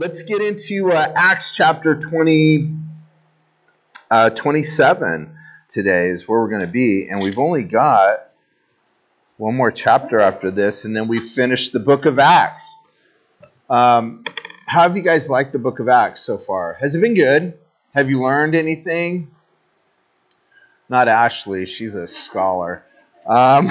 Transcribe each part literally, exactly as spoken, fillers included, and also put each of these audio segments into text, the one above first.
let's get into uh, Acts chapter twenty, uh, twenty-seven today is where we're going to be. And we've only got one more chapter after this, and then we finish the book of Acts. Um, how have you guys liked the book of Acts so far? Has it been good? Have you learned anything? Not Ashley. She's a scholar. Um,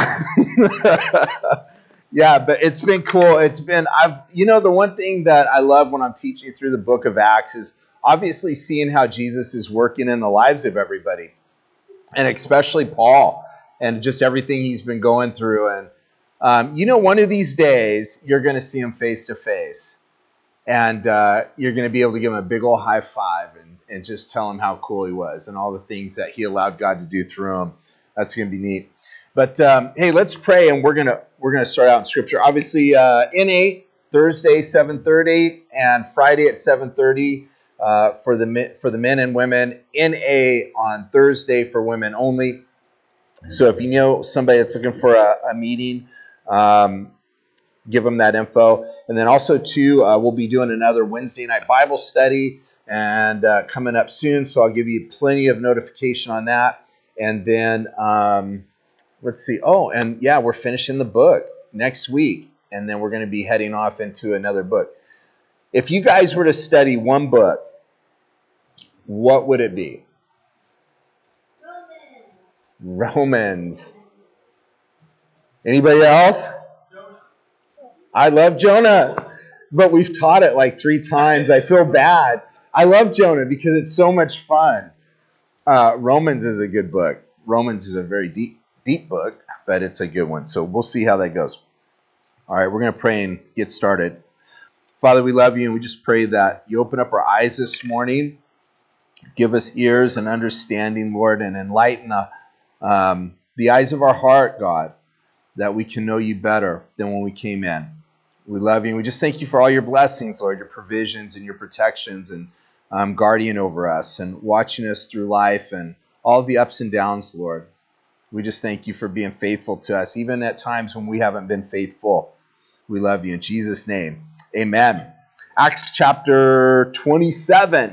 yeah, but it's been cool. It's been, I've, you know, the one thing that I love when I'm teaching through the book of Acts is obviously seeing how Jesus is working in the lives of everybody, and especially Paul and just everything he's been going through. And, um, you know, one of these days you're going to see him face to face, and uh, you're going to be able to give him a big old high five and, and just tell him how cool he was and all the things that he allowed God to do through him. That's going to be neat. But um, hey, let's pray, and we're gonna we're gonna start out in Scripture. Obviously, uh, N A Thursday seven thirty and Friday at seven thirty uh, for the for the men and women. N A on Thursday for women only. So if you know somebody that's looking for a, a meeting, um, give them that info. And then also too, uh, we'll be doing another Wednesday night Bible study and uh, coming up soon. So I'll give you plenty of notification on that. And then. Um, Let's see. Oh, and yeah, we're finishing the book next week, and then we're going to be heading off into another book. If you guys were to study one book, what would it be? Romans. Romans. Anybody else? Jonah. I love Jonah, but we've taught it like three times. I feel bad. I love Jonah because it's so much fun. Uh, Romans is a good book. Romans is a very deep, deep book. But it's a good one. So we'll see how that goes. All right, we're going to pray and get started. Father, we love you, and we just pray that you open up our eyes this morning, give us ears and understanding, Lord, and enlighten the, um, the eyes of our heart, God, that we can know you better than when we came in. We love you, and we just thank you for all your blessings, Lord, your provisions and your protections, and um, guardian over us and watching us through life and all the ups and downs, Lord. We just thank you for being faithful to us, even at times when we haven't been faithful. We love you in Jesus' name. Amen. Acts chapter twenty-seven.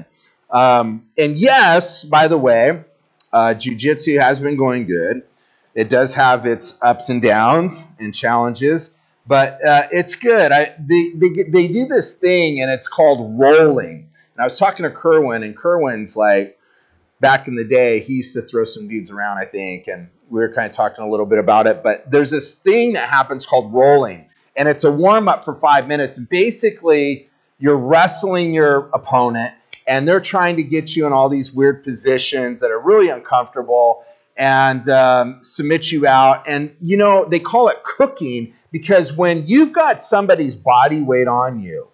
Um, and yes, by the way, uh, jiu-jitsu has been going good. It does have its ups and downs and challenges, but uh, it's good. I, they, they, they do this thing, and it's called rolling. And I was talking to Kerwin, and Kerwin's like, back in the day, he used to throw some dudes around, I think, and we were kind of talking a little bit about it. But there's this thing that happens called rolling, and it's a warm-up for five minutes. And basically, you're wrestling your opponent, and they're trying to get you in all these weird positions that are really uncomfortable and um, submit you out. And, you know, they call it cooking because when you've got somebody's body weight on you,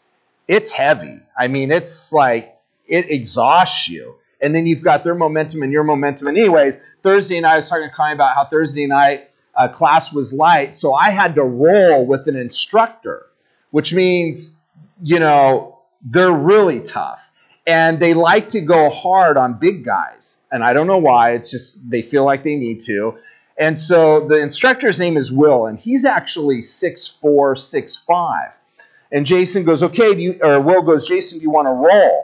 it's heavy. I mean, it's like it exhausts you. And then you've got their momentum and your momentum. And anyways, Thursday night, I was talking to Connie about how Thursday night uh, class was light. So I had to roll with an instructor, which means, you know, they're really tough. And they like to go hard on big guys. And I don't know why. It's just they feel like they need to. And so the instructor's name is Will, and he's actually six four, six five. And Jason goes, okay, do you, or Will goes, Jason, do you want to roll?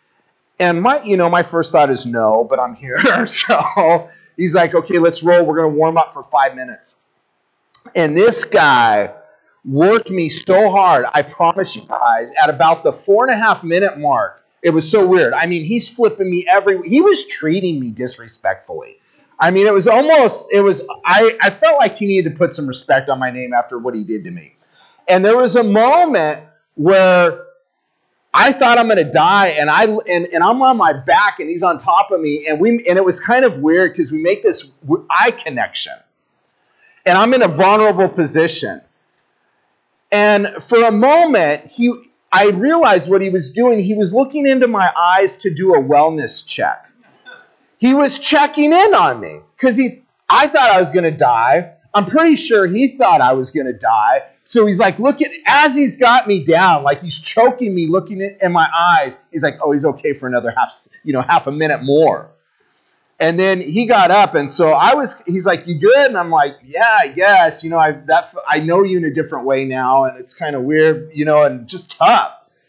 And my, you know, my first thought is no, but I'm here. So he's like, okay, let's roll. We're going to warm up for five minutes. And this guy worked me so hard. I promise you guys, at about the four and a half minute mark, it was so weird. I mean, he's flipping me every, he was treating me disrespectfully. I mean, it was almost, it was, I, I felt like he needed to put some respect on my name after what he did to me. And there was a moment where I thought I'm going to die, and I and, and I'm on my back, and he's on top of me, and we and it was kind of weird because we make this eye connection, and I'm in a vulnerable position. And for a moment, he I realized what he was doing. He was looking into my eyes to do a wellness check. He was checking in on me because he I thought I was going to die. I'm pretty sure he thought I was going to die. So he's like, look at, as he's got me down, like he's choking me, looking in my eyes. He's like, oh, he's okay for another half, you know, half a minute more. And then he got up, and so I was, he's like, you good? And I'm like, yeah, yes. You know, I that I know you in a different way now, and it's kind of weird, you know, and just tough.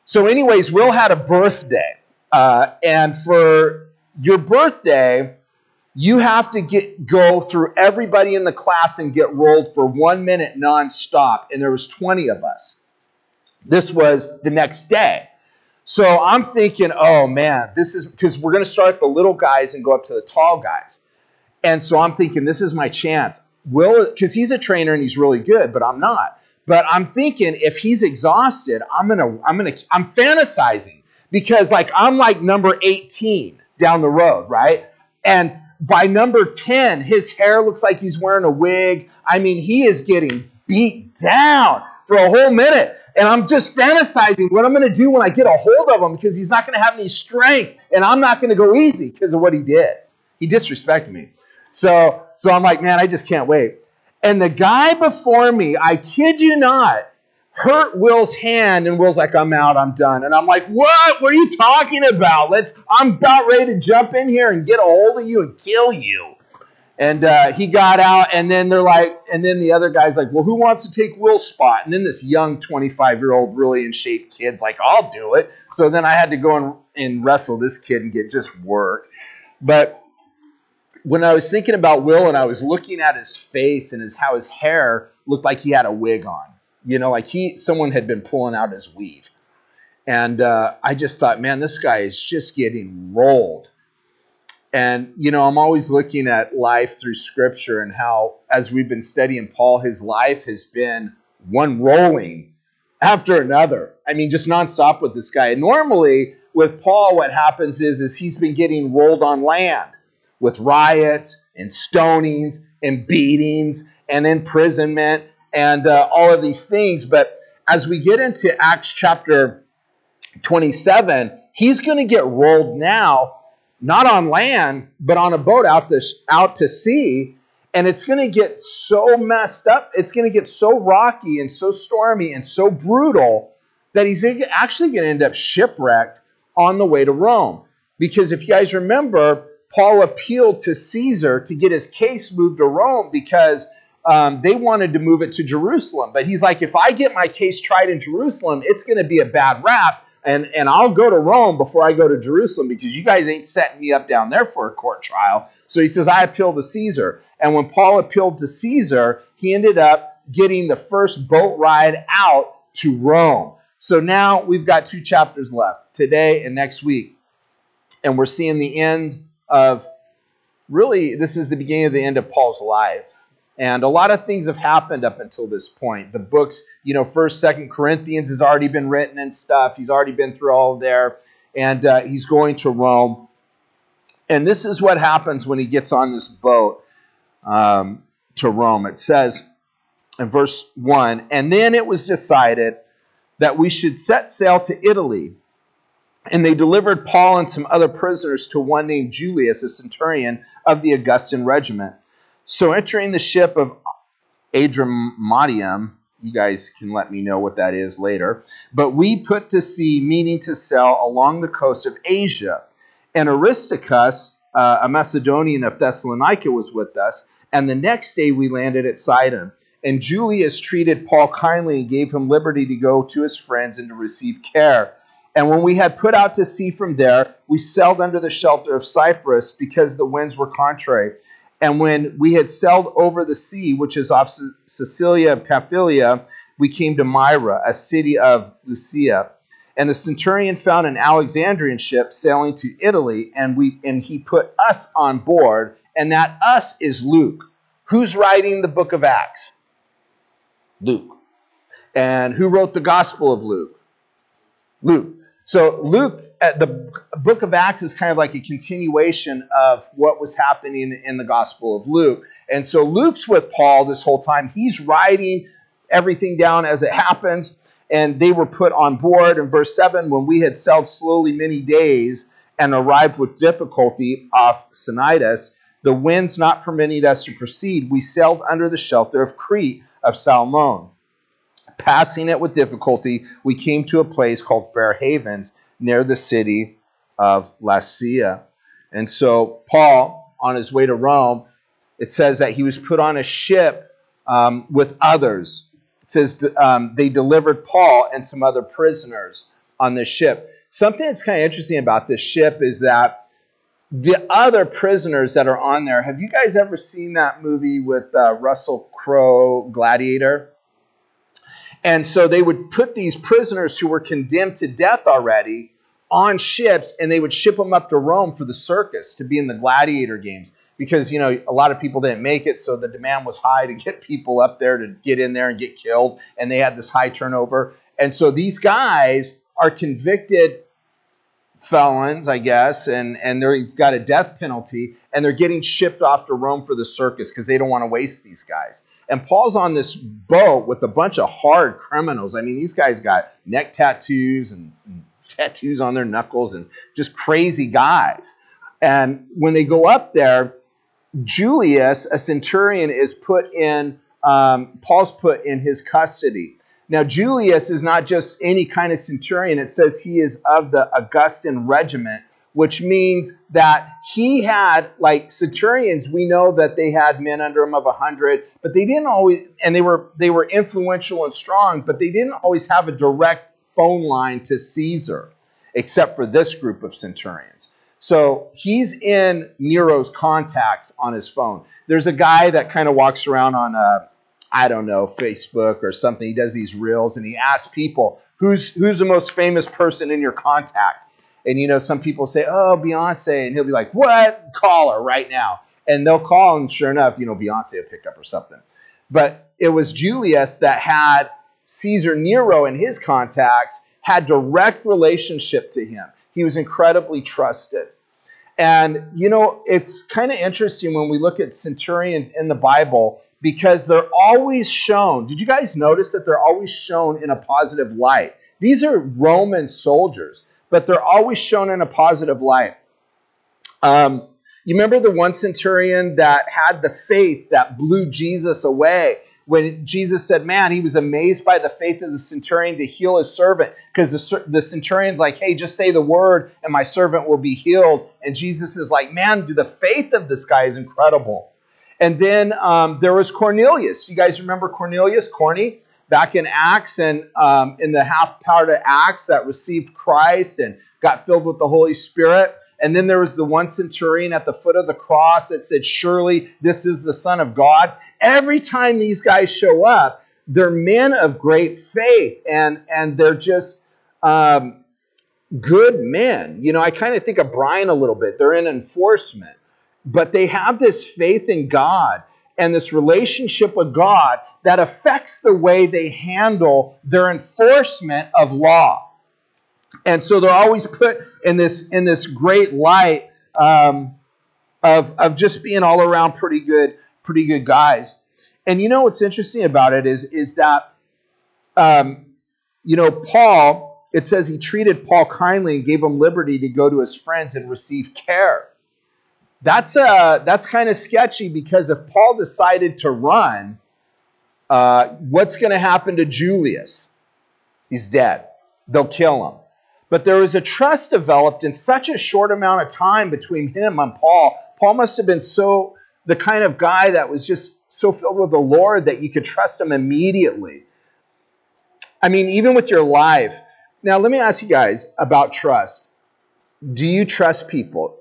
So anyways, Will had a birthday. Uh, and for your birthday, you have to get go through everybody in the class and get rolled for one minute nonstop. And there was twenty of us. This was the next day. So I'm thinking, oh man, this is because we're going to start at the little guys and go up to the tall guys. And so I'm thinking, this is my chance. Will, because he's a trainer and he's really good, but I'm not. But I'm thinking if he's exhausted, I'm gonna, I'm gonna, I'm fantasizing because like I'm like number eighteen down the road, right? And by number ten, his hair looks like he's wearing a wig. I mean, he is getting beat down for a whole minute. And I'm just fantasizing what I'm going to do when I get a hold of him because he's not going to have any strength. And I'm not going to go easy because of what he did. He disrespected me. So, so I'm like, man, I just can't wait. And the guy before me, I kid you not, hurt Will's hand. And Will's like, I'm out, I'm done. And I'm like, what? What are you talking about? Let's. I'm about ready to jump in here and get a hold of you and kill you. And uh, he got out, and then they're like, and then the other guy's like, well, who wants to take Will's spot? And then this young twenty-five-year-old, really in shape kid's like, I'll do it. So then I had to go and, and wrestle this kid and get just work. But when I was thinking about Will and I was looking at his face and his how his hair looked like he had a wig on, you know, like he someone had been pulling out his weave. And uh, I just thought, man, this guy is just getting rolled. And, you know, I'm always looking at life through Scripture and how, as we've been studying Paul, his life has been one rolling after another. I mean, just nonstop with this guy. And normally, with Paul, what happens is, is he's been getting rolled on land with riots and stonings and beatings and imprisonment and uh, all of these things. But as we get into Acts chapter twenty-seven, he's going to get rolled now, not on land, but on a boat out to, out to sea. And it's going to get so messed up. It's going to get so rocky and so stormy and so brutal that he's actually going to end up shipwrecked on the way to Rome. Because if you guys remember, Paul appealed to Caesar to get his case moved to Rome because um, they wanted to move it to Jerusalem. But he's like, if I get my case tried in Jerusalem, it's going to be a bad rap. And, and I'll go to Rome before I go to Jerusalem because you guys ain't setting me up down there for a court trial. So he says, I appeal to Caesar. And when Paul appealed to Caesar, he ended up getting the first boat ride out to Rome. So now we've got two chapters left, today and next week. And we're seeing the end of, really, this is the beginning of the end of Paul's life. And a lot of things have happened up until this point. The books, you know, First, Second Corinthians has already been written and stuff. He's already been through all of there. And uh, he's going to Rome. And this is what happens when he gets on this boat um, to Rome. It says in verse one, and then it was decided that we should set sail to Italy. And they delivered Paul and some other prisoners to one named Julius, a centurion of the Augustan regiment. So entering the ship of Adramyttium, you guys can let me know what that is later, but we put to sea, meaning to sail along the coast of Asia. And Aristarchus, uh, a Macedonian of Thessalonica, was with us, and the next day we landed at Sidon. And Julius treated Paul kindly and gave him liberty to go to his friends and to receive care. And when we had put out to sea from there, we sailed under the shelter of Cyprus because the winds were contrary. And when we had sailed over the sea, which is off Sicilia and Pamphylia, we came to Myra, a city of Lycia. And the centurion found an Alexandrian ship sailing to Italy, and we and he put us on board, and that us is Luke. Who's writing the book of Acts? Luke. And who wrote the Gospel of Luke? Luke. So Luke, the book of Acts is kind of like a continuation of what was happening in the Gospel of Luke. And so Luke's with Paul this whole time. He's writing everything down as it happens. And they were put on board in verse seven, when we had sailed slowly many days and arrived with difficulty off Cnidus, the winds not permitting us to proceed, we sailed under the shelter of Crete of Salmon. Passing it with difficulty, we came to a place called Fair Havens, near the city of Lasea. And so Paul, on his way to Rome, it says that he was put on a ship um, with others. It says um, they delivered Paul and some other prisoners. on this ship. Something that's kind of interesting about this ship is that the other prisoners that are on there, have you guys ever seen that movie with uh, Russell Crowe, Gladiator? And so they would put these prisoners who were condemned to death already on ships, and they would ship them up to Rome for the circus to be in the gladiator games. Because, you know, a lot of people didn't make it, so the demand was high to get people up there to get in there and get killed, and they had this high turnover. And so these guys are convicted felons, I guess, and, and they've got a death penalty, and they're getting shipped off to Rome for the circus because they don't want to waste these guys. And Paul's on this boat with a bunch of hard criminals. I mean, these guys got neck tattoos and, and tattoos on their knuckles and just crazy guys. And when they go up there, Julius, a centurion, is put in, um, Paul's put in his custody. Now, Julius is not just any kind of centurion. It says he is of the Augustan regiment, which means that he had, like centurions, we know that they had men under him of a hundred, but they didn't always, and they were they were influential and strong, but they didn't always have a direct phone line to Caesar, except for this group of centurions. So he's in Nero's contacts on his phone. There's a guy that kind of walks around on, uh, I don't know, Facebook or something. He does these reels, and he asks people, who's who's the most famous person in your contact? And, you know, some people say, oh, Beyonce. And he'll be like, what? Call her right now. And they'll call, and sure enough, you know, Beyonce will pick up or something. But it was Julius that had Caesar Nero in his contacts, had direct relationship to him. He was incredibly trusted. And, you know, it's kind of interesting when we look at centurions in the Bible because they're always shown. Did you guys notice that they're always shown in a positive light? These are Roman soldiers, but they're always shown in a positive light. Um, you remember the one centurion that had the faith that blew Jesus away? When Jesus said, man, he was amazed by the faith of the centurion to heal his servant, because the, the centurion's like, hey, just say the word and my servant will be healed. And Jesus is like, man, the faith of this guy is incredible. And then um, there was Cornelius. You guys remember Cornelius, Corny, back in Acts, and um, in the half part of Acts that received Christ and got filled with the Holy Spirit. And then there was the one centurion at the foot of the cross that said, surely this is the Son of God. Every time these guys show up, they're men of great faith, and, and they're just um, good men. You know, I kind of think of Brian a little bit. They're in enforcement, but they have this faith in God and this relationship with God that affects the way they handle their enforcement of law. And so they're always put in this in this great light um, of of just being all around pretty good pretty good guys. And you know what's interesting about it is is that um, you know Paul. It says he treated Paul kindly and gave him liberty to go to his friends and receive care. That's uh that's kind of sketchy, because if Paul decided to run, uh, what's going to happen to Julius? He's dead. They'll kill him. But there was a trust developed in such a short amount of time between him and Paul. Paul must have been so the kind of guy that was just so filled with the Lord that you could trust him immediately. I mean, even with your life. Now, let me ask you guys about trust. Do you trust people?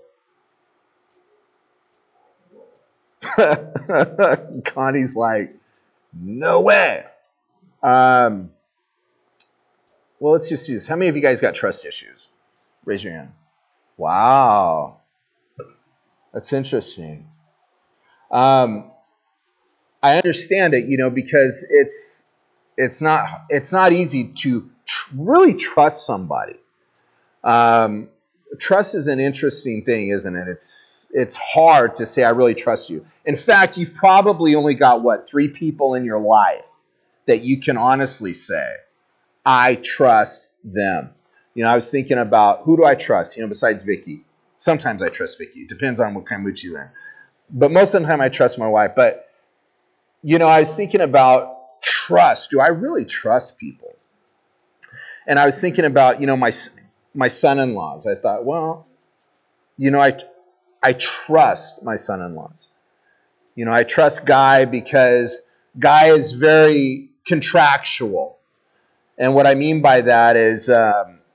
Connie's like, no way. Um, well, let's just use. How many of you guys got trust issues? Raise your hand. Wow. That's interesting. Um, I understand it, you know, because it's it's not it's not easy to tr- really trust somebody. Um, trust is an interesting thing, isn't it? It's it's hard to say I really trust you. In fact, you've probably only got what three people in your life that you can honestly say, I trust them. You know, I was thinking about who do I trust? You know, besides Vicky. Sometimes I trust Vicky. It depends on what kind of mood she's in. But most of the time I trust my wife. But, you know, I was thinking about trust. Do I really trust people? And I was thinking about, you know, my my son-in-laws. I thought, well, you know, I, I trust my son-in-laws. You know, I trust Guy because Guy is very contractual. And what I mean by that is, um,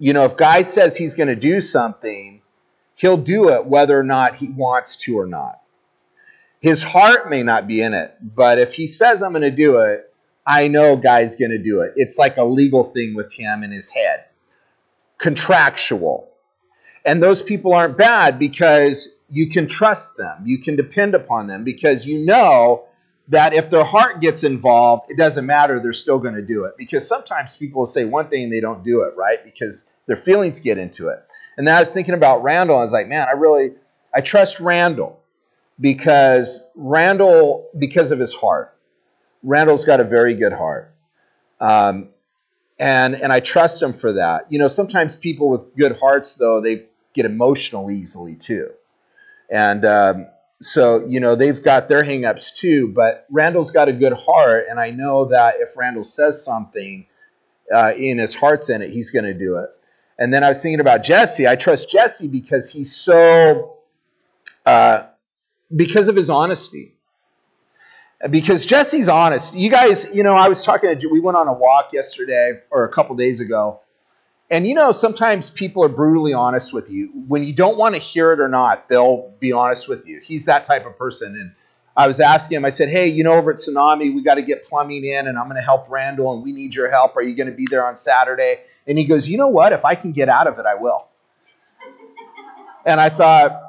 You know, if Guy says he's going to do something, he'll do it whether or not he wants to or not. His heart may not be in it, but if he says I'm going to do it, I know Guy's going to do it. It's like a legal thing with him in his head. Contractual. And those people aren't bad because you can trust them. You can depend upon them because you know that if their heart gets involved, it doesn't matter. They're still going to do it. Because sometimes people will say one thing and they don't do it, right? Because their feelings get into it. And then I was thinking about Randall. I was like, man, I really, I trust Randall because Randall, because of his heart. Randall's got a very good heart. Um, and, and I trust him for that. You know, sometimes people with good hearts, though, they get emotional easily too. And um, so, you know, they've got their hang-ups too, but Randall's got a good heart, and I know that if Randall says something uh, in his heart's in it, he's going to do it. And then I was thinking about Jesse. I trust Jesse because he's so, uh, because of his honesty. Because Jesse's honest. You guys, you know, I was talking to, we went on a walk yesterday or a couple days ago. And you know, sometimes people are brutally honest with you. When you don't want to hear it or not, they'll be honest with you. He's that type of person. And I was asking him, I said, hey, you know, over at Tsunami, we got to get plumbing in and I'm going to help Randall and we need your help. Are you going to be there on Saturday? And he goes, you know what? If I can get out of it, I will. And I thought,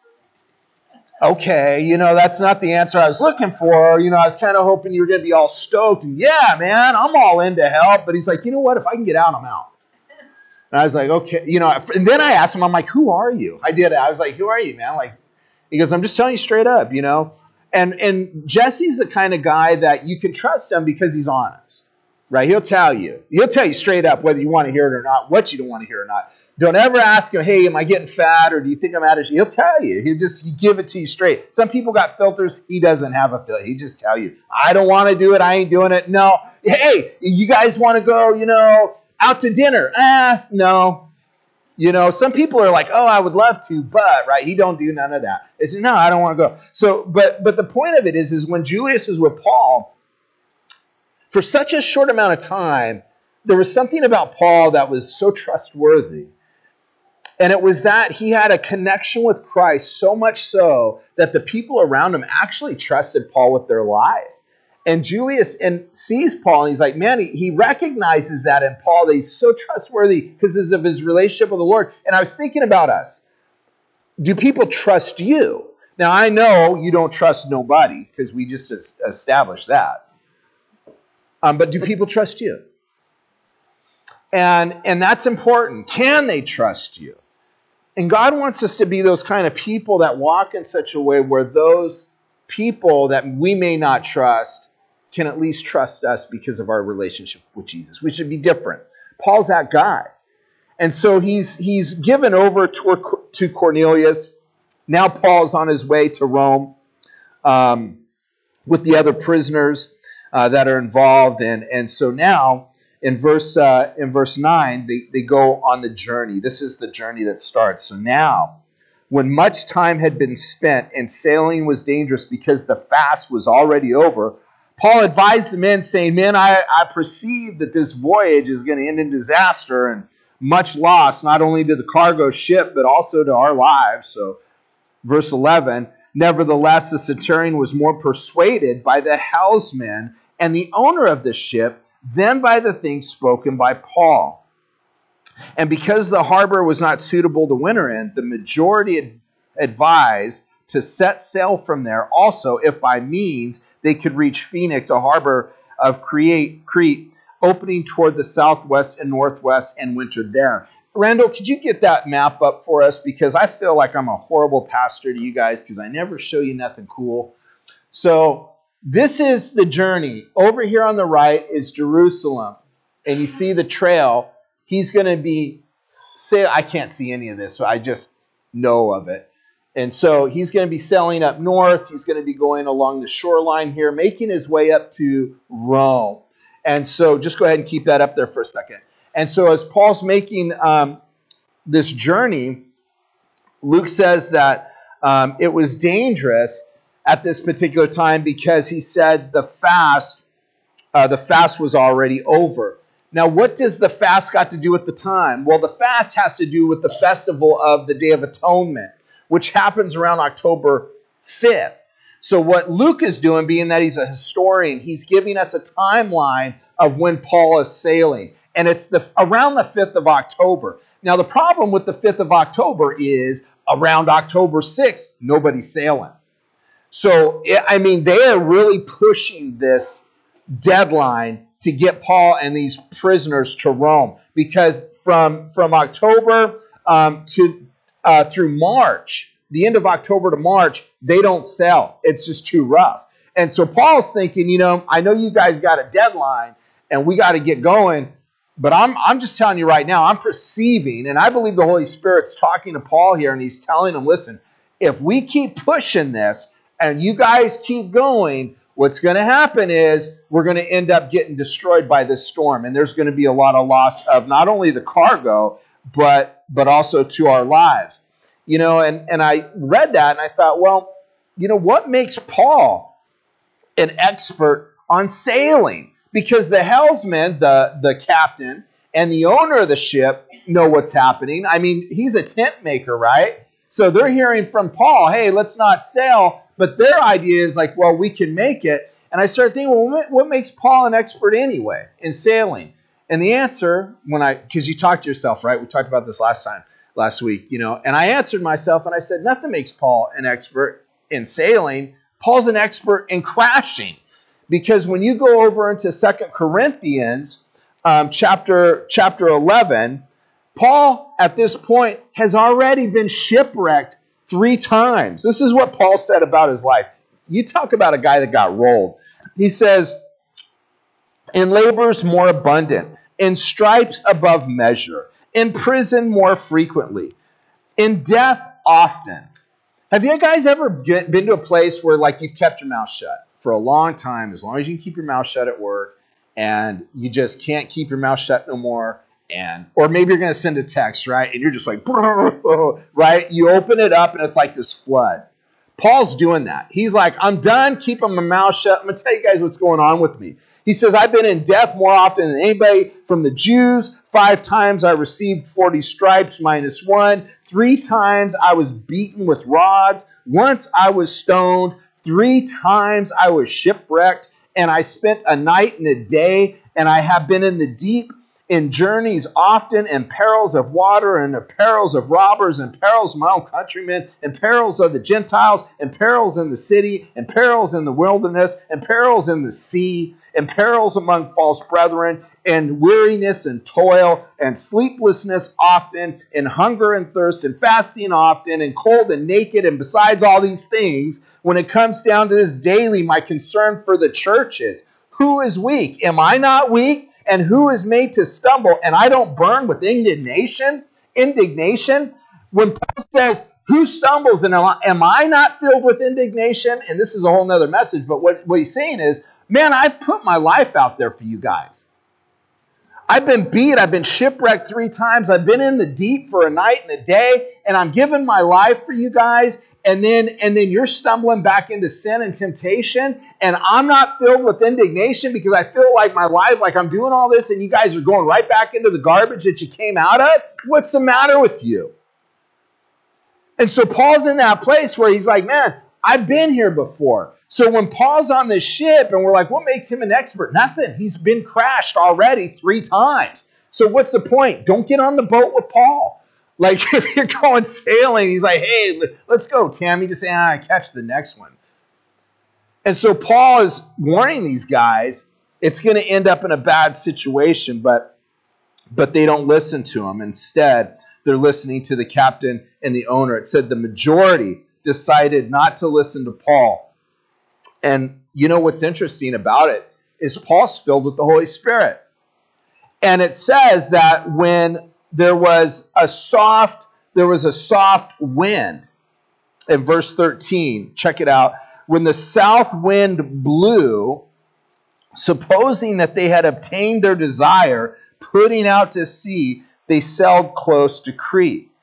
okay, you know, that's not the answer I was looking for. You know, I was kind of hoping you were going to be all stoked. And yeah, man, I'm all in to help. But he's like, you know what? If I can get out, I'm out. And I was like, okay, you know, and then I asked him, I'm like, who are you? I did. I was like, who are you, man? Like, he goes, I'm just telling you straight up, you know. And and Jesse's the kind of guy that you can trust him because he's honest, right? He'll tell you. He'll tell you straight up whether you want to hear it or not, what you don't want to hear or not. Don't ever ask him, hey, am I getting fat or do you think I'm out of shape? He'll tell you. He'll just he give it to you straight. Some people got filters. He doesn't have a filter. He just tell you, I don't want to do it. I ain't doing it. No. Hey, you guys want to go, you know, out to dinner? Ah, no. You know, some people are like, oh, I would love to, but, right, he don't do none of that. They say, no, I don't want to go. So, but but the point of it is, is when Julius is with Paul, for such a short amount of time, there was something about Paul that was so trustworthy. And it was that he had a connection with Christ so much so that the people around him actually trusted Paul with their life. And Julius and sees Paul, and he's like, man, he, he recognizes that in Paul, that he's so trustworthy because of his relationship with the Lord. And I was thinking about us. Do people trust you? Now, I know you don't trust nobody because we just established that. Um, but do people trust you? And, and that's important. Can they trust you? And God wants us to be those kind of people that walk in such a way where those people that we may not trust can at least trust us because of our relationship with Jesus. We should be different. Paul's that guy. And so he's he's given over to, to Cornelius. Now Paul's on his way to Rome um, with the other prisoners uh, that are involved. And, and so now in verse uh, in verse nine, they, they go on the journey. This is the journey that starts. So now, when much time had been spent and sailing was dangerous because the fast was already over, Paul advised the men, saying, men, I, I perceive that this voyage is going to end in disaster and much loss, not only to the cargo ship, but also to our lives. So, verse eleven, nevertheless, the centurion was more persuaded by the helmsman and the owner of the ship than by the things spoken by Paul. And because the harbor was not suitable to winter in, the majority ad- advised to set sail from there also, if by means they could reach Phoenix, a harbor of Crete, Crete, opening toward the southwest and northwest, and wintered there. Randall, could you get that map up for us? Because I feel like I'm a horrible pastor to you guys because I never show you nothing cool. So this is the journey. Over here on the right is Jerusalem. And you see the trail. He's going to be, say, I can't see any of this, so I just know of it. And so he's going to be sailing up north. He's going to be going along the shoreline here, making his way up to Rome. And so just go ahead and keep that up there for a second. And so as Paul's making um, this journey, Luke says that um, it was dangerous at this particular time because he said the fast, uh, the fast was already over. Now, what does the fast got to do with the time? Well, the fast has to do with the festival of the Day of Atonement, which happens around October fifth. So what Luke is doing, being that he's a historian, he's giving us a timeline of when Paul is sailing. And it's the around the fifth of October. Now, the problem with the fifth of October is around October sixth, nobody's sailing. So, I mean, they are really pushing this deadline to get Paul and these prisoners to Rome. Because from, from October um, to uh, through March, the end of October to March, they don't sail. It's just too rough. And so Paul's thinking, you know, I know you guys got a deadline and we got to get going, but I'm I'm just telling you right now, I'm perceiving, and I believe the Holy Spirit's talking to Paul here, and he's telling him, listen, if we keep pushing this and you guys keep going, what's going to happen is we're going to end up getting destroyed by this storm, and there's going to be a lot of loss of not only the cargo, but but also to our lives. You know, and, and I read that and I thought, well, you know, what makes Paul an expert on sailing? Because the helmsman, the, the captain, and the owner of the ship know what's happening. I mean, he's a tent maker, right? So they're hearing from Paul, hey, let's not sail. But their idea is like, well, we can make it. And I started thinking, well, what makes Paul an expert anyway in sailing? And the answer, when I, because you talked to yourself, right? We talked about this last time. last week, you know, and I answered myself and I said, nothing makes Paul an expert in sailing. Paul's an expert in crashing. Because when you go over into Second Corinthians um, chapter, chapter eleven, Paul at this point has already been shipwrecked three times. This is what Paul said about his life. You talk about a guy that got rolled. He says, in labors more abundant, in stripes above measure, in prison more frequently, in death often. Have you guys ever get, been to a place where like you've kept your mouth shut for a long time, as long as you can keep your mouth shut at work, and you just can't keep your mouth shut no more, and or maybe you're going to send a text, right? And you're just like, right? You open it up and it's like this flood. Paul's doing that. He's like, I'm done keeping my mouth shut. I'm going to tell you guys what's going on with me. He says, I've been in death more often than anybody from the Jews. Five times I received forty stripes minus one. Three times I was beaten with rods. Once I was stoned. Three times I was shipwrecked. And I spent a night and a day. And I have been in the deep, in journeys often, in perils of water, and in perils of robbers, and perils of my own countrymen, and perils of the Gentiles, and perils in the city, and perils in the wilderness, and perils in the sea, and perils among false brethren, and weariness and toil, and sleeplessness often, and hunger and thirst, and fasting often, and cold and naked. And besides all these things, when it comes down to this daily, my concern for the church is, who is weak? Am I not weak? And who is made to stumble? And I don't burn with indignation? Indignation? When Paul says, who stumbles? And am I not filled with indignation? And this is a whole nother message, but what, what he's saying is, man, I've put my life out there for you guys. I've been beat. I've been shipwrecked three times. I've been in the deep for a night and a day, and I'm giving my life for you guys. And then, and then you're stumbling back into sin and temptation, and I'm not filled with indignation because I feel like my life, like I'm doing all this, and you guys are going right back into the garbage that you came out of. What's the matter with you? And so Paul's in that place where he's like, man, I've been here before. So when Paul's on this ship and we're like, what makes him an expert? Nothing. He's been crashed already three times. So what's the point? Don't get on the boat with Paul. Like if you're going sailing, he's like, hey, let's go, Tammy. Just say, ah, catch the next one. And so Paul is warning these guys, it's going to end up in a bad situation, but but they don't listen to him. Instead, they're listening to the captain and the owner. It said the majority decided not to listen to Paul. And you know what's interesting about it is Paul's filled with the Holy Spirit. And it says that when there was a soft, there was a soft wind. In verse thirteen, check it out. When the south wind blew, supposing that they had obtained their desire, putting out to sea, they sailed close to Crete.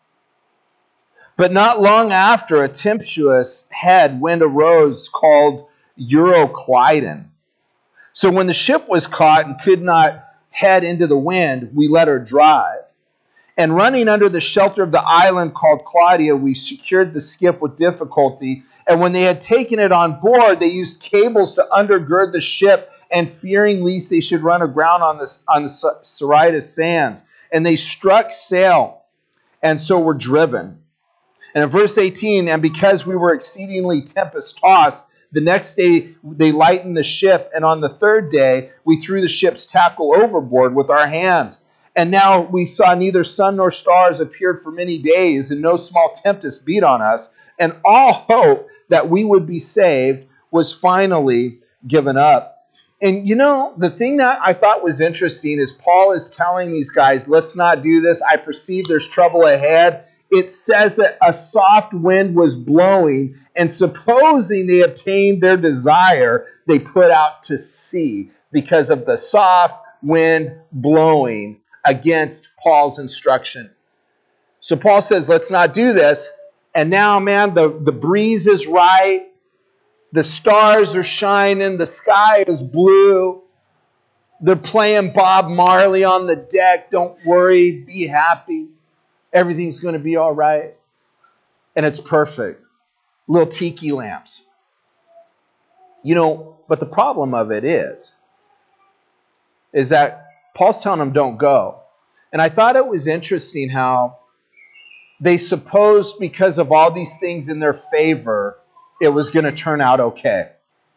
But not long after, a tempestuous head wind arose called Euroclydon. So when the ship was caught and could not head into the wind, we let her drive. And running under the shelter of the island called Claudia, we secured the skiff with difficulty. And when they had taken it on board, they used cables to undergird the ship, and fearing lest they should run aground on the, on the Syrtis sands. And they struck sail, and so were driven. And in verse eighteen, and because we were exceedingly tempest-tossed, the next day they lightened the ship, and on the third day we threw the ship's tackle overboard with our hands. And now we saw neither sun nor stars appeared for many days, and no small tempest beat on us. And all hope that we would be saved was finally given up. And you know, the thing that I thought was interesting is Paul is telling these guys, let's not do this. I perceive there's trouble ahead. It says that a soft wind was blowing, and supposing they obtained their desire, they put out to sea because of the soft wind blowing against Paul's instruction. So Paul says, let's not do this. And now, man, the, the breeze is right. The stars are shining. The sky is blue. They're playing Bob Marley on the deck. Don't worry. Be happy. Everything's going to be all right. And it's perfect. Little tiki lamps. You know, but the problem of it is, is that Paul's telling them don't go. And I thought it was interesting how they supposed because of all these things in their favor, it was going to turn out okay.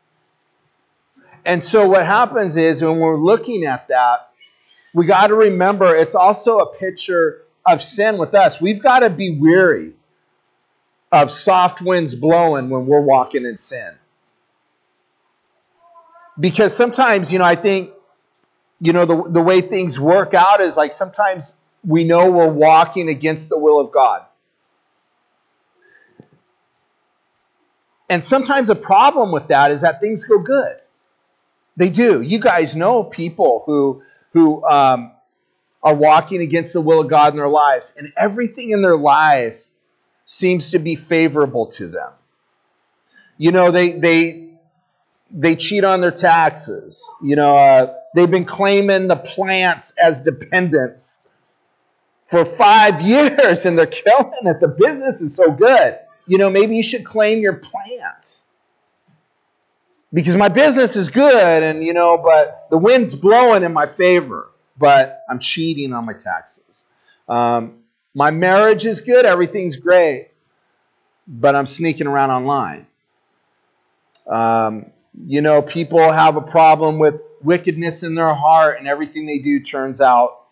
And so what happens is when we're looking at that, we got to remember it's also a picture of sin with us. We've got to be weary of soft winds blowing when we're walking in sin. Because sometimes, you know, I think, you know, the, the way things work out is like sometimes we know we're walking against the will of God. And sometimes a problem with that is that things go good. They do. You guys know people who, who um, are walking against the will of God in their lives, and everything in their life seems to be favorable to them. You know, they they they cheat on their taxes. You know, uh, they've been claiming the plants as dependents for five years, and they're killing it. The business is so good. You know, maybe you should claim your plants because my business is good, and you know, but the wind's blowing in my favor. But I'm cheating on my taxes. Um, my marriage is good, everything's great, but I'm sneaking around online. Um, you know, people have a problem with wickedness in their heart, and everything they do turns out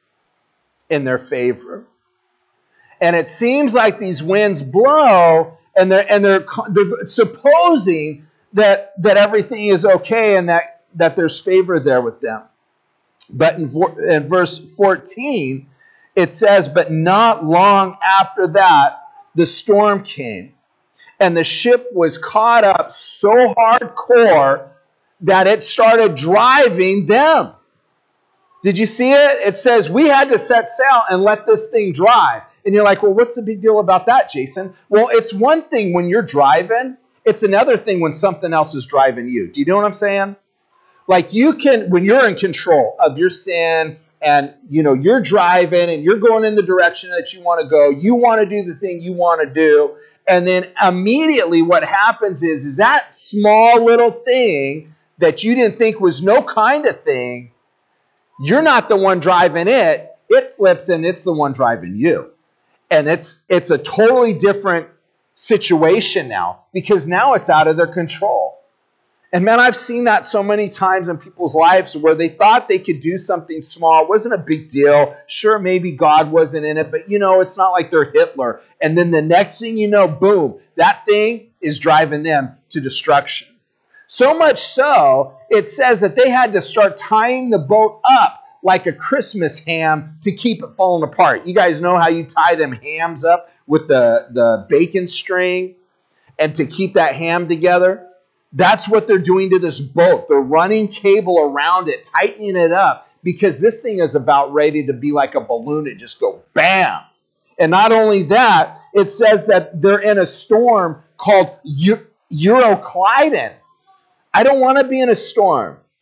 in their favor. And it seems like these winds blow, and they're and they're, they're supposing that that everything is okay and that, that there's favor there with them. But in, in verse fourteen, it says, but not long after that, the storm came. And the ship was caught up so hardcore that it started driving them. Did you see it? It says we had to set sail and let this thing drive. And you're like, well, what's the big deal about that, Jason? Well, it's one thing when you're driving. It's another thing when something else is driving you. Do you know what I'm saying? Like you can, when you're in control of your sin and, you know, you're driving and you're going in the direction that you want to go, you want to do the thing you want to do. And then immediately what happens is, is that small little thing that you didn't think was no kind of thing, you're not the one driving it. It flips and it's the one driving you. And it's it's a totally different situation now because now it's out of their control. And man, I've seen that so many times in people's lives where they thought they could do something small. It wasn't a big deal. Sure, maybe God wasn't in it, but you know, it's not like they're Hitler. And then the next thing you know, boom, that thing is driving them to destruction. So much so, it says that they had to start tying the boat up like a Christmas ham to keep it falling apart. You guys know how you tie them hams up with the, the bacon string and to keep that ham together? That's what they're doing to this boat. They're running cable around it, tightening it up, because this thing is about ready to be like a balloon and just go bam. And not only that, it says that they're in a storm called Euroclydon. I don't want to be in a storm.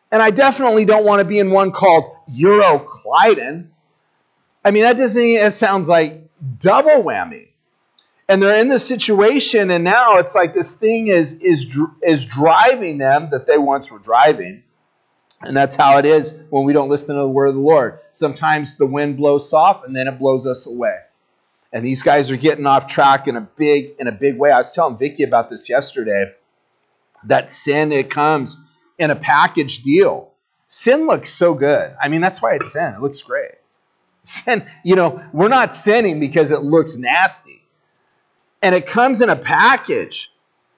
And I definitely don't want to be in one called Euroclydon. I mean, that doesn't even, it sounds like double whammy. And they're in this situation, and now it's like this thing is is is driving them that they once were driving. And that's how it is when we don't listen to the word of the Lord. Sometimes the wind blows soft, and then it blows us away. And these guys are getting off track in a big in a big way. I was telling Vicky about this yesterday. That sin, it comes in a package deal. Sin looks so good. I mean, that's why it's sin. It looks great. Sin, you know, we're not sinning because it looks nasty. And it comes in a package.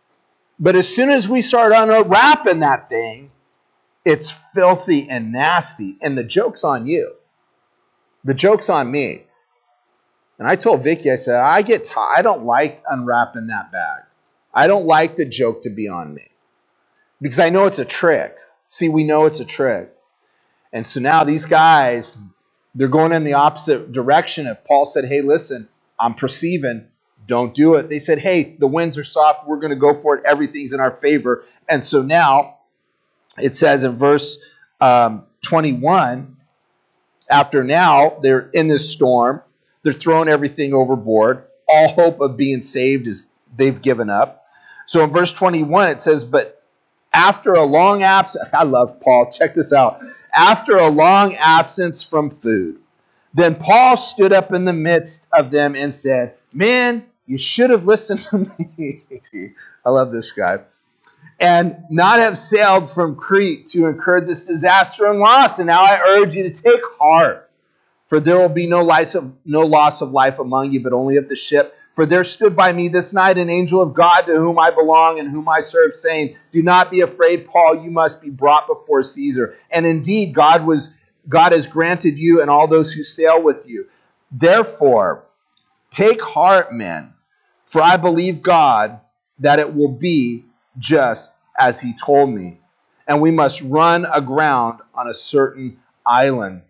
But as soon as we start unwrapping that thing, it's filthy and nasty. And the joke's on you. The joke's on me. And I told Vicky, I said, I get t- I don't like unwrapping that bag. I don't like the joke to be on me. Because I know it's a trick. See, we know it's a trick. And so now these guys, they're going in the opposite direction. If Paul said, hey, listen, I'm perceiving, don't do it. They said, hey, the winds are soft. We're going to go for it. Everything's in our favor. And so now it says in verse um, twenty-one, after now they're in this storm, they're throwing everything overboard. All hope of being saved is they've given up. So in verse twenty-one, it says, but after a long absence, I love Paul, check this out. After a long absence from food, then Paul stood up in the midst of them and said, man, you should have listened to me. I love this guy. And not have sailed from Crete to incur this disaster and loss. And now I urge you to take heart, for there will be no loss of, no loss of life among you, but only of the ship. For there stood by me this night an angel of God to whom I belong and whom I serve, saying, do not be afraid, Paul, you must be brought before Caesar. And indeed, God was God has granted you and all those who sail with you. Therefore, take heart, men, for I believe God that it will be just as he told me. And we must run aground on a certain island.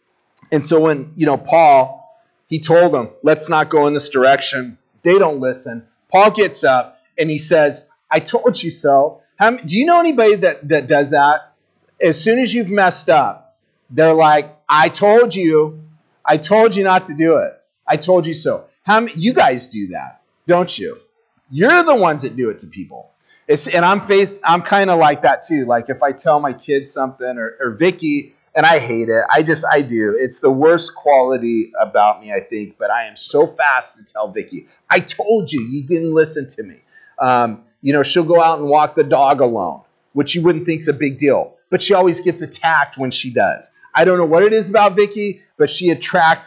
And so when, you know, Paul, he told them, let's not go in this direction. They don't listen. Paul gets up and he says, I told you so. How, do you know anybody that, that does that? As soon as you've messed up, they're like, I told you. I told you not to do it. I told you so. How many, you guys do that, don't you? You're the ones that do it to people. It's, and I'm faith. I'm kind of like that too. Like if I tell my kids something or, or Vicky, and I hate it. I just, I do. It's the worst quality about me, I think. But I am so fast to tell Vicky, I told you, you didn't listen to me. Um, you know, she'll go out and walk the dog alone, which you wouldn't think is a big deal. But she always gets attacked when she does. I don't know what it is about Vicky, but she attracts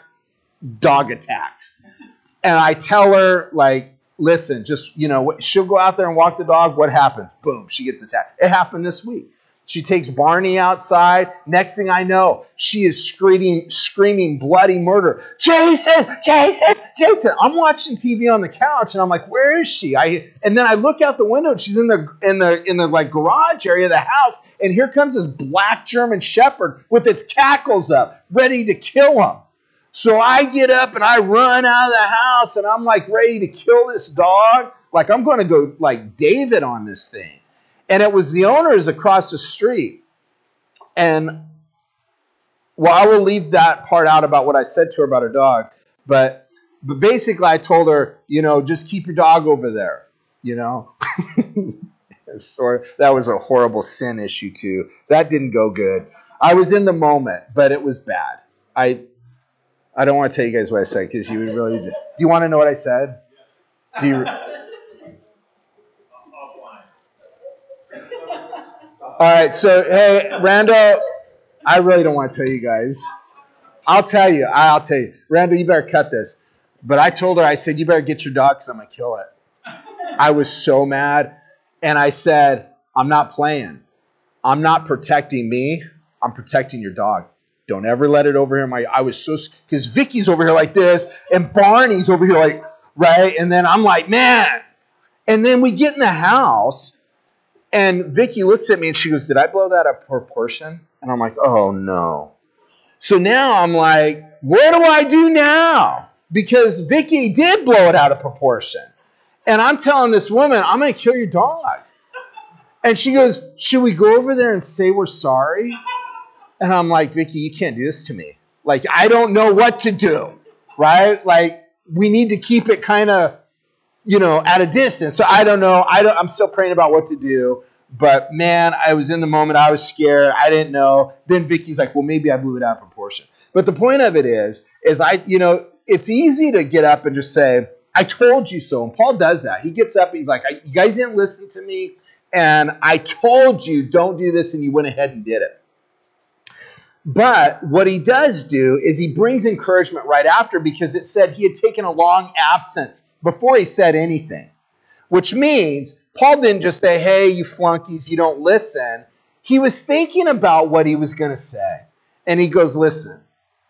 dog attacks. And I tell her, like, listen, just, you know, she'll go out there and walk the dog. What happens? Boom, she gets attacked. It happened this week. She takes Barney outside. Next thing I know, she is screaming, screaming bloody murder. Jason, Jason, Jason. I'm watching T V on the couch, and I'm like, where is she? I and then I look out the window, and she's in the in the in the like garage area of the house, and here comes this black German Shepherd with its cackles up, ready to kill him. So I get up and I run out of the house, and I'm like ready to kill this dog. Like I'm going to go like David on this thing. And it was the owners across the street. And, well, I will leave that part out about what I said to her about her dog. But, but basically, I told her, you know, just keep your dog over there, you know. So that was a horrible sin issue, too. That didn't go good. I was in the moment, but it was bad. I I don't want to tell you guys what I said because you would really... Do you want to know what I said? Do you... All right, so, hey, Randall, I really don't want to tell you guys. I'll tell you. I'll tell you. Randall, you better cut this. But I told her, I said, you better get your dog because I'm going to kill it. I was so mad. And I said, I'm not playing. I'm not protecting me. I'm protecting your dog. Don't ever let it over here. My, I was so... Because Vicky's over here like this, and Barney's over here like, right? And then I'm like, man. And then we get in the house... And Vicky looks at me and she goes, did I blow that out of proportion? And I'm like, oh, no. So now I'm like, what do I do now? Because Vicky did blow it out of proportion. And I'm telling this woman, I'm going to kill your dog. And she goes, should we go over there and say we're sorry? And I'm like, Vicky, you can't do this to me. Like, I don't know what to do, right? Like, we need to keep it kind of, you know, at a distance. So I don't know. I don't, I'm still praying about what to do. But, man, I was in the moment. I was scared. I didn't know. Then Vicky's like, well, maybe I blew it out of proportion. But the point of it is, is I, you know, it's easy to get up and just say, I told you so. And Paul does that. He gets up and he's like, you guys didn't listen to me. And I told you don't do this, and you went ahead and did it. But what he does do is he brings encouragement right after, because it said he had taken a long absence before he said anything. Which means Paul didn't just say, hey, you flunkies, you don't listen. He was thinking about what he was going to say. And he goes, listen,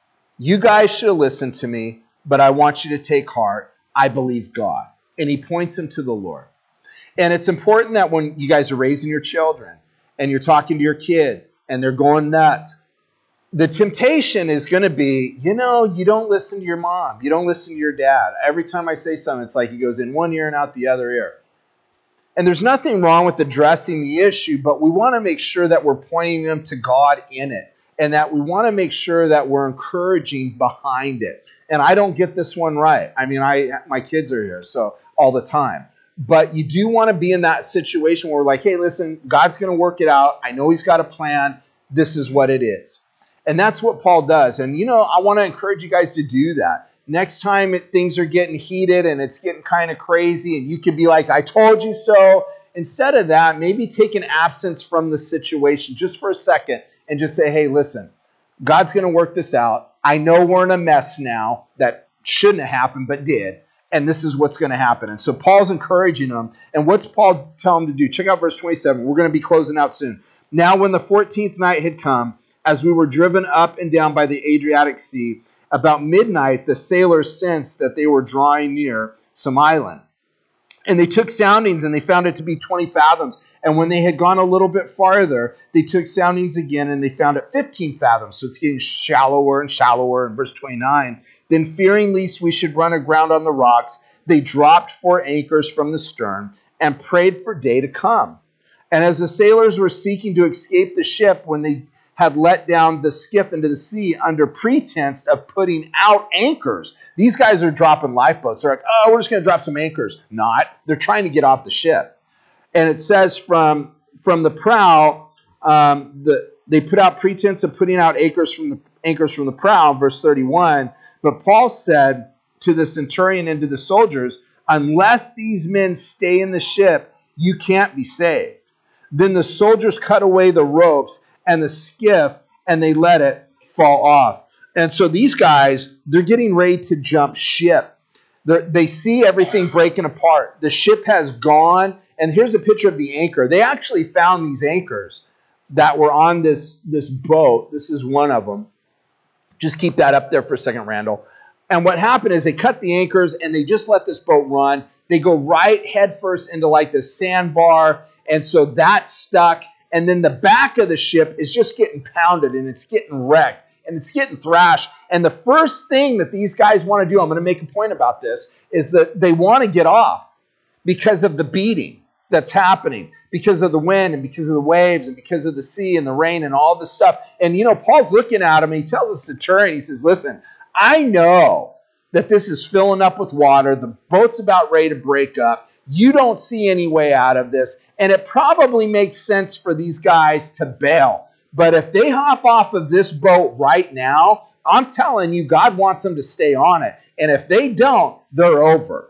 you guys should have listened to me, but I want you to take heart. I believe God. And he points him to the Lord. And it's important that when you guys are raising your children and you're talking to your kids and they're going nuts, the temptation is going to be, you know, you don't listen to your mom. You don't listen to your dad. Every time I say something, it's like he goes in one ear and out the other ear. And there's nothing wrong with addressing the issue, but we want to make sure that we're pointing them to God in it, and that we want to make sure that we're encouraging behind it. And I don't get this one right. I mean, I my kids are here, so all the time. But you do want to be in that situation where we're like, hey, listen, God's going to work it out. I know he's got a plan. This is what it is. And that's what Paul does. And, you know, I want to encourage you guys to do that. Next time it, things are getting heated and it's getting kind of crazy and you can be like, I told you so. Instead of that, maybe take an absence from the situation just for a second and just say, hey, listen, God's going to work this out. I know we're in a mess now that shouldn't have happened but did. And this is what's going to happen. And so Paul's encouraging them. And what's Paul telling them to do? Check out verse twenty-seven. We're going to be closing out soon. Now when the fourteenth night had come, as we were driven up and down by the Adriatic Sea, about midnight the sailors sensed that they were drawing near some island. And they took soundings, and they found it to be twenty fathoms. And when they had gone a little bit farther, they took soundings again, and they found it fifteen fathoms. So it's getting shallower and shallower. In verse twenty-nine, then fearing lest we should run aground on the rocks, they dropped four anchors from the stern and prayed for day to come. And as the sailors were seeking to escape the ship, when they had let down the skiff into the sea under pretense of putting out anchors. These guys are dropping lifeboats. They're like, oh, we're just going to drop some anchors. Not. They're trying to get off the ship. And it says from, from the prow, um, the, they put out pretense of putting out anchors from the anchors from the prow, verse thirty-one. But Paul said to the centurion and to the soldiers, unless these men stay in the ship, you can't be saved. Then the soldiers cut away the ropes and the skiff, and they let it fall off. And so these guys, they're getting ready to jump ship. They're, they see everything breaking apart. The ship has gone, and here's a picture of the anchor. They actually found these anchors that were on this, this boat. This is one of them. Just keep that up there for a second, Randall. And what happened is they cut the anchors, and they just let this boat run. They go right headfirst into like this sandbar, and so that's stuck. And then the back of the ship is just getting pounded, and it's getting wrecked, and it's getting thrashed. And the first thing that these guys want to do, I'm going to make a point about this, is that they want to get off because of the beating that's happening, because of the wind and because of the waves and because of the sea and the rain and all this stuff. And, you know, Paul's looking at him, and he tells the centurion, he says, listen, I know that this is filling up with water. The boat's about ready to break up. You don't see any way out of this. And it probably makes sense for these guys to bail. But if they hop off of this boat right now, I'm telling you, God wants them to stay on it. And if they don't, they're over.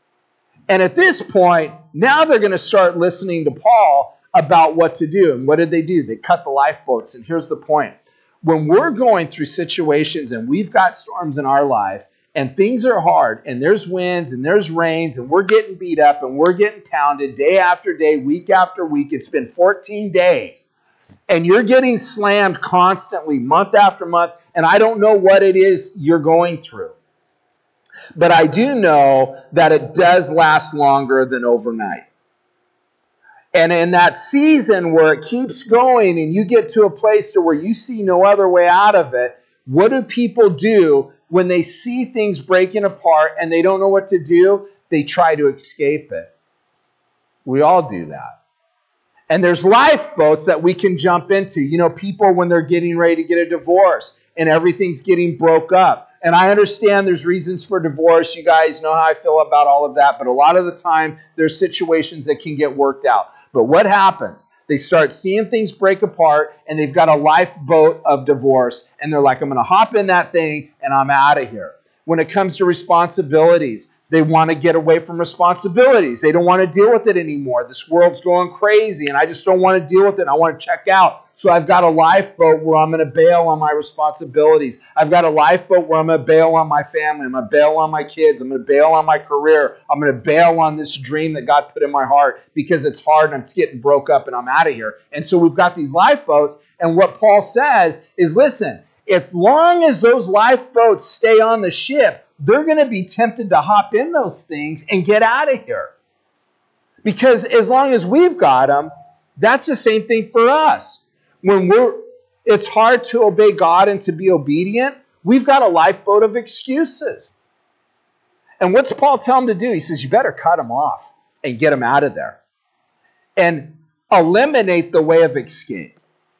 And at this point, now they're going to start listening to Paul about what to do. And what did they do? They cut the lifeboats. And here's the point. When we're going through situations and we've got storms in our life, and things are hard, and there's winds, and there's rains, and we're getting beat up, and we're getting pounded day after day, week after week. It's been fourteen days. And you're getting slammed constantly, month after month, and I don't know what it is you're going through. But I do know that it does last longer than overnight. And in that season where it keeps going, and you get to a place to where you see no other way out of it, what do people do when they see things breaking apart and they don't know what to do? They try to escape it. We all do that. And there's lifeboats that we can jump into. You know, people when they're getting ready to get a divorce and everything's getting broke up. And I understand there's reasons for divorce. You guys know how I feel about all of that. But a lot of the time, there's situations that can get worked out. But what happens? They start seeing things break apart, and they've got a lifeboat of divorce. And they're like, I'm going to hop in that thing, and I'm out of here. When it comes to responsibilities, they want to get away from responsibilities. They don't want to deal with it anymore. This world's going crazy, and I just don't want to deal with it. I want to check out. So I've got a lifeboat where I'm going to bail on my responsibilities. I've got a lifeboat where I'm going to bail on my family. I'm going to bail on my kids. I'm going to bail on my career. I'm going to bail on this dream that God put in my heart because it's hard and it's getting broke up and I'm out of here. And so we've got these lifeboats. And what Paul says is, listen, as long as those lifeboats stay on the ship, they're going to be tempted to hop in those things and get out of here. Because as long as we've got them, that's the same thing for us. When we're, it's hard to obey God and to be obedient, we've got a lifeboat of excuses. And what's Paul tell him to do? He says, you better cut them off and get them out of there. And eliminate the way of escape.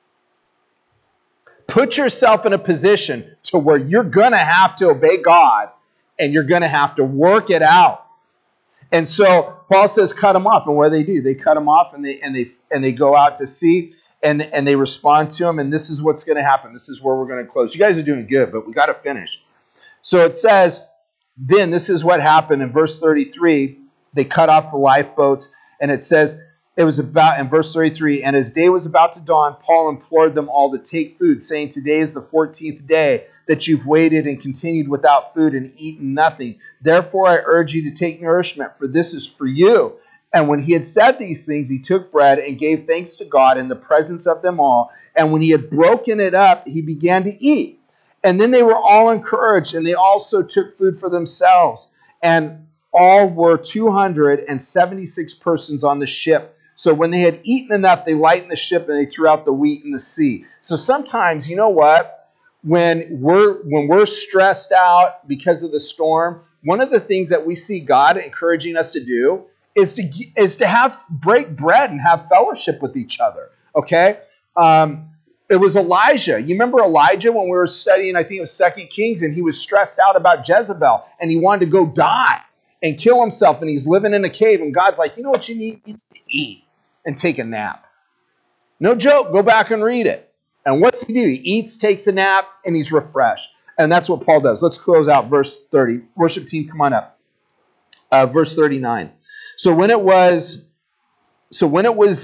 Put yourself in a position to where you're going to have to obey God and you're going to have to work it out. And so Paul says, cut them off. And what do they do? They cut them off and they and they and they go out to sea and, and they respond to him. And this is what's going to happen. This is where we're going to close. You guys are doing good, but we got to finish. So it says, then this is what happened in verse thirty-three. They cut off the lifeboats, and it says, it was about, in verse thirty-three, and as day was about to dawn, Paul implored them all to take food, saying, today is the fourteenth day that you've waited and continued without food and eaten nothing. Therefore I urge you to take nourishment, for this is for you. And when he had said these things, he took bread and gave thanks to God in the presence of them all. And when he had broken it up, he began to eat. And then they were all encouraged, and they also took food for themselves. And all were two hundred seventy-six persons on the ship. So when they had eaten enough, they lightened the ship and they threw out the wheat in the sea. So sometimes, you know what? When we're when we're stressed out because of the storm, one of the things that we see God encouraging us to do is to is to have break bread and have fellowship with each other. Okay, um, it was Elijah. You remember Elijah when we were studying? I think it was Second Kings, and he was stressed out about Jezebel, and he wanted to go die and kill himself, and he's living in a cave. And God's like, you know what you need? You need to eat and take a nap. No joke. Go back and read it. And what's he do? He eats, takes a nap, and he's refreshed. And that's what Paul does. Let's close out verse thirty. Worship team, come on up. Uh, verse thirty-nine. So when it was, so when it was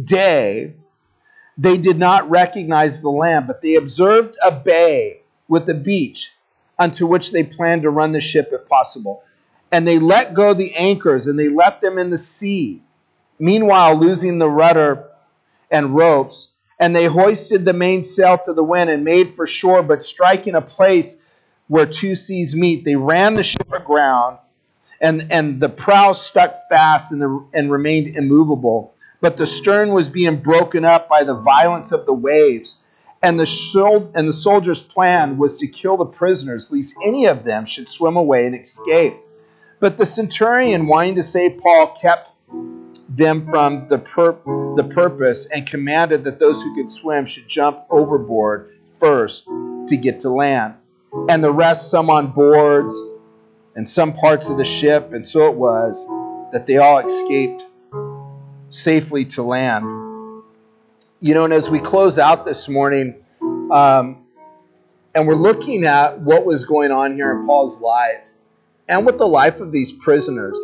day, they did not recognize the land, but they observed a bay with a beach unto which they planned to run the ship if possible. And they let go the anchors, and they left them in the sea. Meanwhile, losing the rudder and ropes, and they hoisted the mainsail to the wind and made for shore, but striking a place where two seas meet, they ran the ship aground, and, and the prow stuck fast and, the, and remained immovable. But the stern was being broken up by the violence of the waves. And the, sol- and the soldiers' plan was to kill the prisoners, lest any of them should swim away and escape. But the centurion, wanting to save Paul, kept them from the, pur- the purpose and commanded that those who could swim should jump overboard first to get to land. And the rest, some on boards and some parts of the ship. And so it was that they all escaped safely to land. You know, and as we close out this morning, um, and we're looking at what was going on here in Paul's life and with the life of these prisoners,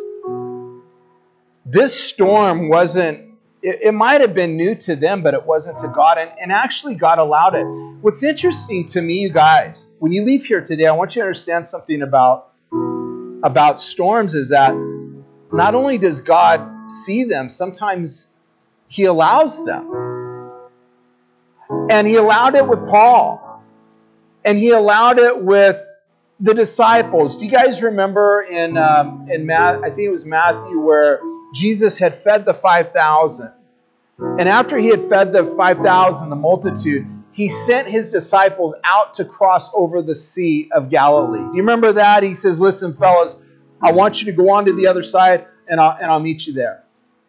this storm wasn't, it, it might have been new to them, but it wasn't to God. And, and actually, God allowed it. What's interesting to me, you guys, when you leave here today, I want you to understand something about, about storms is that not only does God see them, sometimes he allows them. And he allowed it with Paul. And he allowed it with the disciples. Do you guys remember in um, in Matt, I think it was Matthew, where Jesus had fed the five thousand. And after he had fed the five thousand, the multitude, he sent his disciples out to cross over the Sea of Galilee. Do you remember that? He says, listen, fellas, I want you to go on to the other side, and I'll, and I'll meet you there.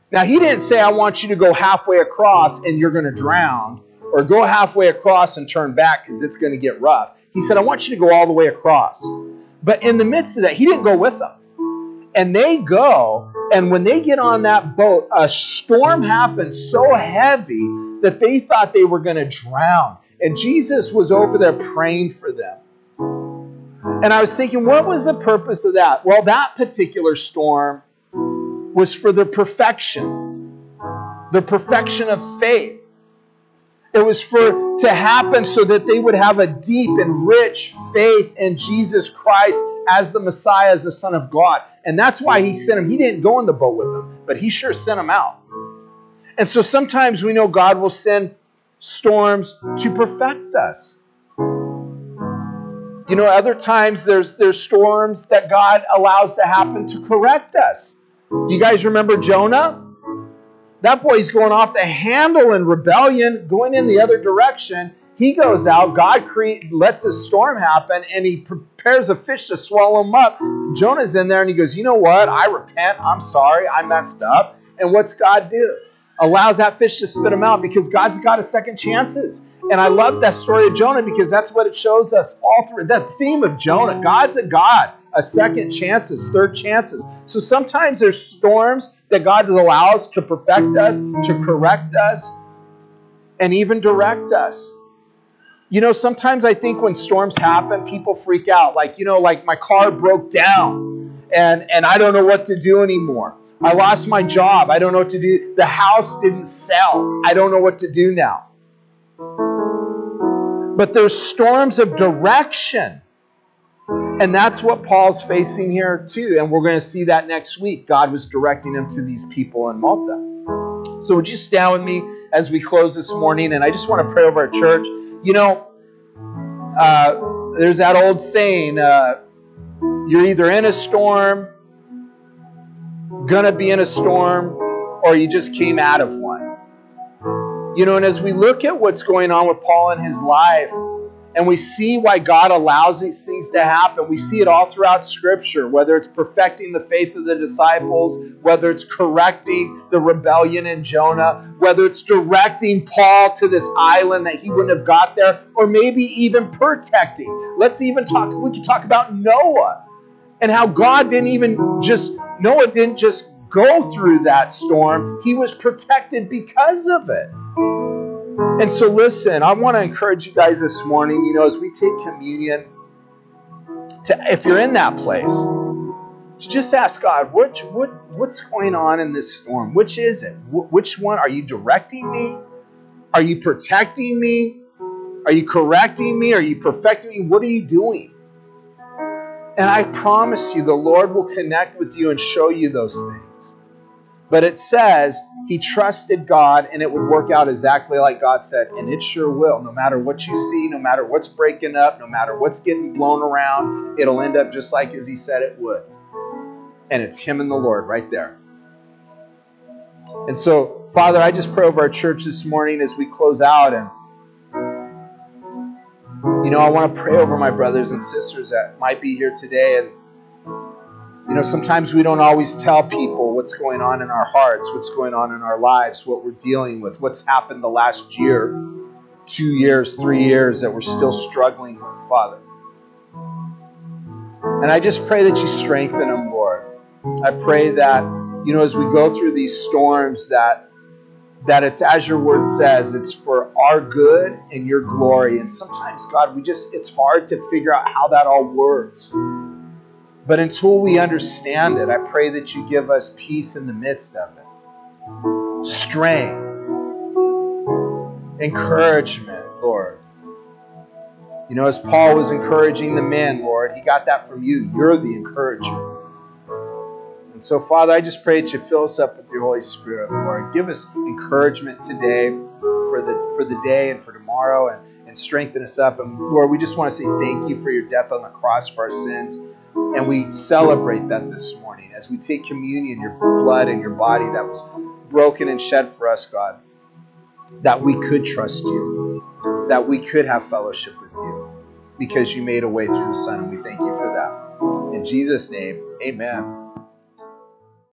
Now, he didn't say, I want you to go halfway across and you're going to drown, or go halfway across and turn back because it's going to get rough. He said, I want you to go all the way across. But in the midst of that, he didn't go with them. And they go, and when they get on that boat, a storm happens so heavy that they thought they were going to drown. And Jesus was over there praying for them. And I was thinking, what was the purpose of that? Well, that particular storm was for their perfection, the perfection of faith. It was for to happen so that they would have a deep and rich faith in Jesus Christ as the Messiah, as the Son of God. And that's why he sent him. He didn't go in the boat with them, but he sure sent them out. And so sometimes we know God will send storms to perfect us. You know, other times there's there's storms that God allows to happen to correct us. Do you guys remember Jonah? That boy's going off the handle in rebellion, going in the other direction. He goes out, God create, lets a storm happen, and he prepares a fish to swallow him up. Jonah's in there and he goes, you know what? I repent. I'm sorry. I messed up. And what's God do? Allows that fish to spit him out because God's got a second chances. And I love that story of Jonah because that's what it shows us all through. That theme of Jonah. God's a God. A second chances, third chances. So sometimes there's storms that God allows to perfect us, to correct us, and even direct us. You know, sometimes I think when storms happen, people freak out. Like, you know, like my car broke down and, and I don't know what to do anymore. I lost my job. I don't know what to do. The house didn't sell. I don't know what to do now. But there's storms of direction. And that's what Paul's facing here too. And we're going to see that next week. God was directing him to these people in Malta. So would you stand with me as we close this morning? And I just want to pray over our church. You know, uh, there's that old saying, uh, you're either in a storm, gonna be in a storm, or you just came out of one. You know, and as we look at what's going on with Paul in his life, and we see why God allows these things to happen. We see it all throughout Scripture, whether it's perfecting the faith of the disciples, whether it's correcting the rebellion in Jonah, whether it's directing Paul to this island that he wouldn't have got there, or maybe even protecting. Let's even talk, we could talk about Noah and how God didn't even just, Noah didn't just go through that storm. He was protected because of it. And so listen, I want to encourage you guys this morning, you know, as we take communion, to, if you're in that place, to just ask God, what, what, what's going on in this storm? Which is it? Wh- which one? Are you directing me? Are you protecting me? Are you correcting me? Are you perfecting me? What are you doing? And I promise you, the Lord will connect with you and show you those things. But it says he trusted God and it would work out exactly like God said. And it sure will. No matter what you see, no matter what's breaking up, no matter what's getting blown around, it'll end up just like as he said it would. And it's him and the Lord right there. And so, Father, I just pray over our church this morning as we close out. And, you know, I want to pray over my brothers and sisters that might be here today. And, you know, sometimes we don't always tell people what's going on in our hearts, what's going on in our lives, what we're dealing with, what's happened the last year, two years, three years that we're still struggling with, Father. And I just pray that you strengthen them, Lord. I pray that, you know, as we go through these storms, that that it's, as your word says, it's for our good and your glory. And sometimes, God, we just, it's hard to figure out how that all works. But until we understand it, I pray that you give us peace in the midst of it. Strength. Encouragement, Lord. You know, as Paul was encouraging the men, Lord, he got that from you. You're the encourager. And so, Father, I just pray that you fill us up with your Holy Spirit, Lord. Give us encouragement today for the for the day and for tomorrow, and, and strengthen us up. And Lord, we just want to say thank you for your death on the cross for our sins. And we celebrate that this morning as we take communion, your blood and your body that was broken and shed for us, God, that we could trust you, that we could have fellowship with you because you made a way through the Son, and we thank you for that. In Jesus' name, amen.